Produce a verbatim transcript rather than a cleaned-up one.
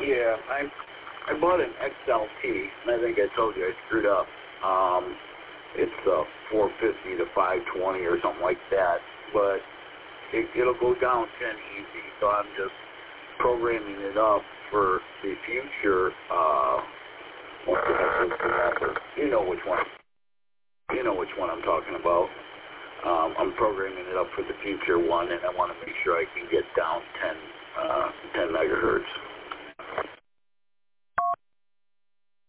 Yeah, I I bought an X L T, and I think I told you I screwed up. Um, it's uh, four fifty to five twenty or something like that, but it, it'll go down ten easy. So I'm just programming it up for the future. Uh, what the heck is the number? You know which one. You know which one I'm talking about. Um, I'm programming it up for the future one, and I want to make sure I can get down ten, uh, ten megahertz.